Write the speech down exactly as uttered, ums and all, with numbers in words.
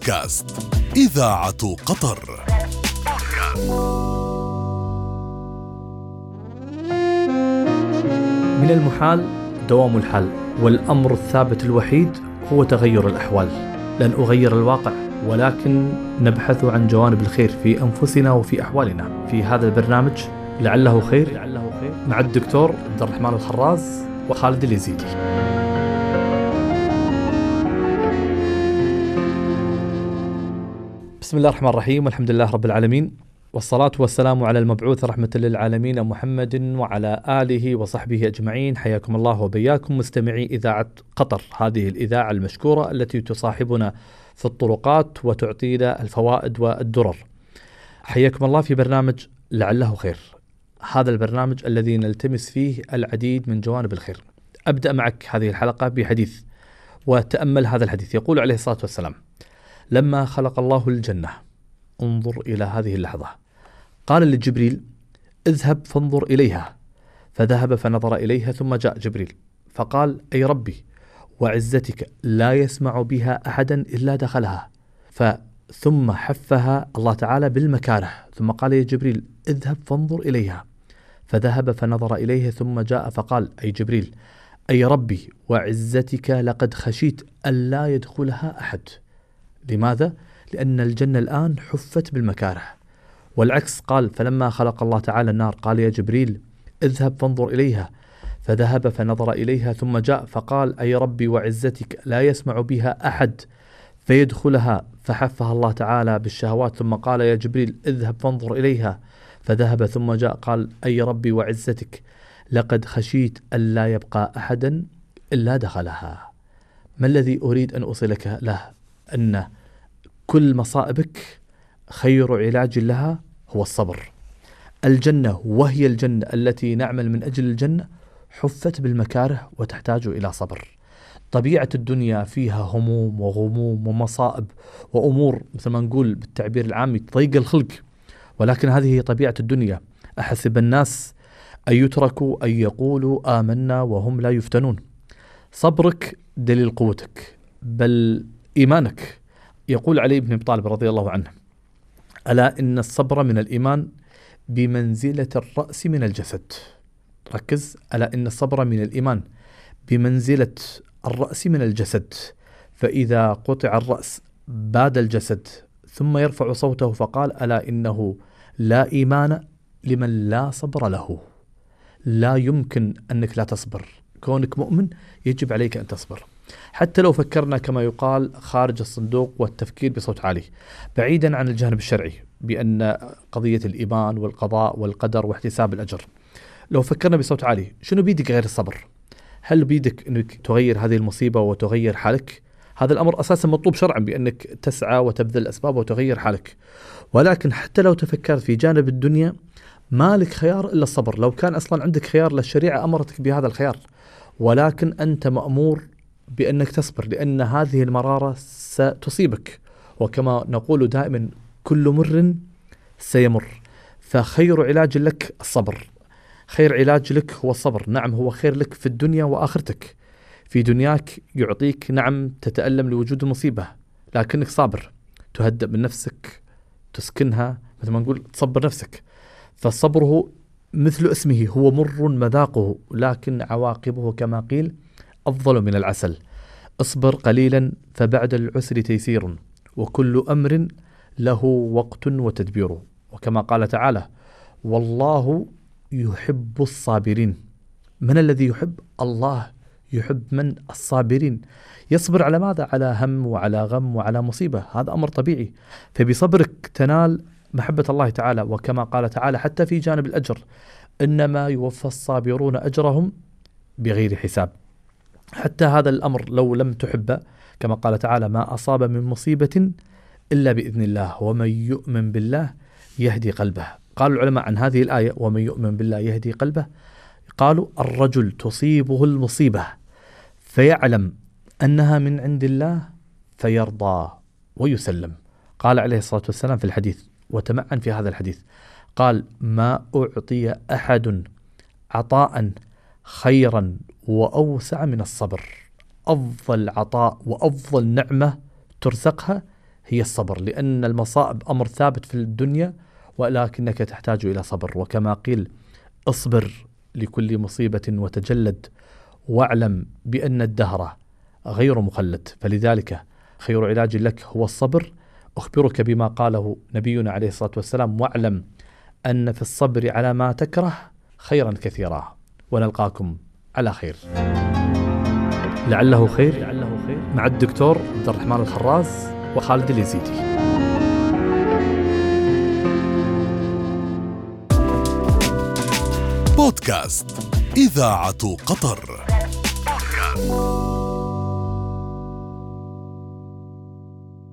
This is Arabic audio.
بودكاست إذاعة قطر. من المحال دوام الحال، والأمر الثابت الوحيد هو تغير الأحوال. لن أغير الواقع، ولكن نبحث عن جوانب الخير في أنفسنا وفي أحوالنا في هذا البرنامج لعله خير مع الدكتور عبد الرحمن الخراز وخالد اليزيدي. بسم الله الرحمن الرحيم، والحمد لله رب العالمين، والصلاة والسلام على المبعوث رحمة للعالمين محمد وعلى آله وصحبه أجمعين. حياكم الله وبياكم مستمعي إذاعة قطر، هذه الإذاعة المشكورة التي تصاحبنا في الطرقات وتعطينا الفوائد والدرر. حياكم الله في برنامج لعله خير، هذا البرنامج الذي نلتمس فيه العديد من جوانب الخير. أبدأ معك هذه الحلقة بحديث، وتأمل هذا الحديث. يقول عليه الصلاة والسلام: لما خلق الله الجنة، انظر إلى هذه اللحظة، قال لجبريل: اذهب فانظر إليها. فذهب فنظر إليها، ثم جاء جبريل فقال: أي ربي وعزتك لا يسمع بها أحدا إلا دخلها. ثم حفها الله تعالى بالمكاره، ثم قال يا جبريل: اذهب فانظر إليها. فذهب فنظر إليها، ثم جاء فقال: أي جبريل أي ربي وعزتك لقد خشيت ألا يدخلها أحد. لماذا؟ لأن الجنة الآن حفت بالمكاره. والعكس، قال: فلما خلق الله تعالى النار قال يا جبريل: اذهب فانظر إليها. فذهب فنظر إليها، ثم جاء فقال: أي ربي وعزتك لا يسمع بها أحد فيدخلها. فحفها الله تعالى بالشهوات، ثم قال يا جبريل: اذهب فانظر إليها. فذهب ثم جاء قال: أي ربي وعزتك لقد خشيت ألا يبقى أحدا إلا دخلها. ما الذي أريد أن أوصلك له؟ أن كل مصائبك خير علاج لها هو الصبر. الجنة، وهي الجنة التي نعمل من أجل الجنة، حفت بالمكاره وتحتاج إلى صبر. طبيعة الدنيا فيها هموم وغموم ومصائب وأمور مثل ما نقول بالتعبير العامي تضيق الخلق، ولكن هذه هي طبيعة الدنيا. أحسب الناس أن يتركوا أن يقولوا آمنا وهم لا يفتنون. صبرك دليل قوتك، بل إيمانك. يقول علي بن أبي طالب رضي الله عنه: ألا إن الصبر من الإيمان بمنزلة الرأس من الجسد. ركز، ألا إن الصبر من الإيمان بمنزلة الرأس من الجسد، فإذا قطع الرأس باد الجسد. ثم يرفع صوته فقال: ألا إنه لا إيمان لمن لا صبر له. لا يمكن أنك لا تصبر، كونك مؤمن يجب عليك أن تصبر، حتى لو فكرنا كما يقال خارج الصندوق والتفكير بصوت عالي، بعيدا عن الجانب الشرعي بأن قضية الإيمان والقضاء والقدر واحتساب الأجر. لو فكرنا بصوت عالي، شنو بيدك غير الصبر؟ هل بيدك أنك تغير هذه المصيبة وتغير حالك؟ هذا الأمر أساسا مطلوب شرعا بأنك تسعى وتبذل الأسباب وتغير حالك. ولكن حتى لو تفكرت في جانب الدنيا، ما لك خيار إلا الصبر. لو كان أصلا عندك خيار للشريعة أمرتك بهذا الخيار، ولكن أنت مأمور بأنك تصبر، لأن هذه المرارة ستصيبك، وكما نقول دائما كل مر سيمر. فخير علاج لك الصبر، خير علاج لك هو الصبر. نعم، هو خير لك في الدنيا وآخرتك. في دنياك يعطيك نعم تتألم لوجود المصيبة، لكنك صابر، تهدأ من نفسك، تسكنها، مثل ما نقول تصبر نفسك. فالصبر مثل اسمه، هو مر مذاقه، لكن عواقبه كما قيل أفضل من العسل. اصبر قليلا فبعد العسر تيسير، وكل أمر له وقت وتدبير. وكما قال تعالى: والله يحب الصابرين. من الذي يحب؟ الله يحب من؟ الصابرين. يصبر على ماذا؟ على هم وعلى غم وعلى مصيبة، هذا أمر طبيعي. فبصبرك تنال محبة الله تعالى. وكما قال تعالى حتى في جانب الأجر: إنما يوفى الصابرون أجرهم بغير حساب. حتى هذا الأمر لو لم تحب، كما قال تعالى: ما أصاب من مصيبة إلا بإذن الله ومن يؤمن بالله يهدي قلبه. قال العلماء عن هذه الآية: ومن يؤمن بالله يهدي قلبه، قالوا: الرجل تصيبه المصيبة فيعلم أنها من عند الله فيرضى ويسلم. قال عليه الصلاة والسلام في الحديث، وتمعن في هذا الحديث، قال: ما أعطي أحد عطاء خيرا وأوسع من الصبر. أفضل عطاء وأفضل نعمة ترزقها هي الصبر، لأن المصائب أمر ثابت في الدنيا ولكنك تحتاج إلى صبر. وكما قيل اصبر لكل مصيبة وتجلد واعلم بأن الدهر غير مخلد، فلذلك خير علاج لك هو الصبر. أخبرك بما قاله نبينا عليه الصلاة والسلام: واعلم أن في الصبر على ما تكره خيرا كثيرا. ونلقاكم على خير، لعله خير مع الدكتور عبد الرحمن الخراز وخالد اليزيدي. بودكاست إذاعة قطر.